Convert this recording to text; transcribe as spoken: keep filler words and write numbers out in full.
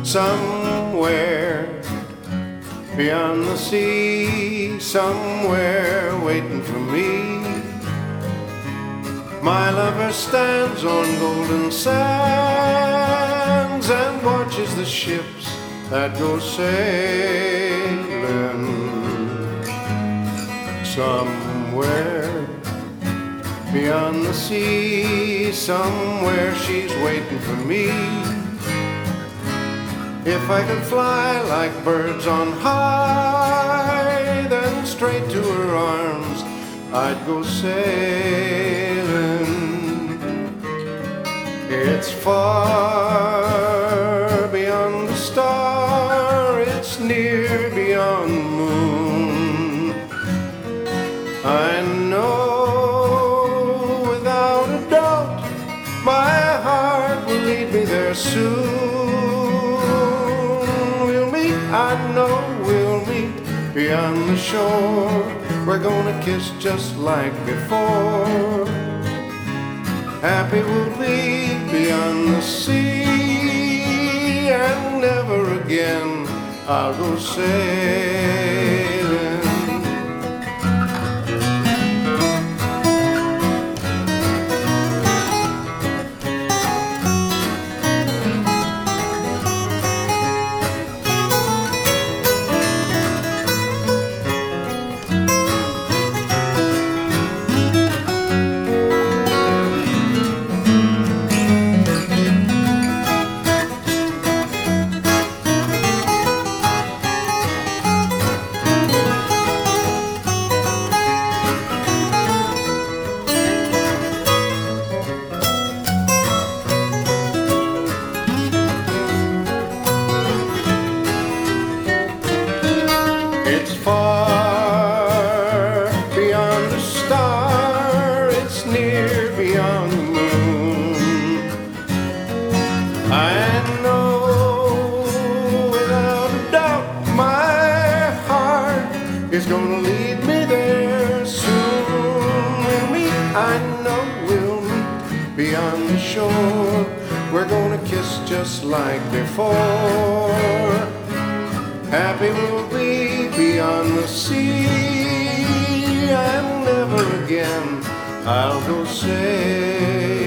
somewhere beyond the sea, somewhere waiting for me. My lover stands on golden sands and watches the ships that go sailing. Somewhere beyond the sea, somewhere she's waiting for me. If I could fly like birds on high, then straight to her arms I'd go sailing. It's far beyond the star, it's near beyond the moon. I know without a doubt my heart will lead me there soon. I know we'll meet beyond the shore. We're gonna kiss just like before. Happy we'll be beyond the sea, and never again I'll go sailing. It's far beyond the star, it's near beyond the moon. I know without a doubt my heart is gonna lead me there soon. We'll meet, I know we'll meet beyond the shore. We're gonna kiss just like before. Happy we'll be beyond the sea, and never again I'll go sailing.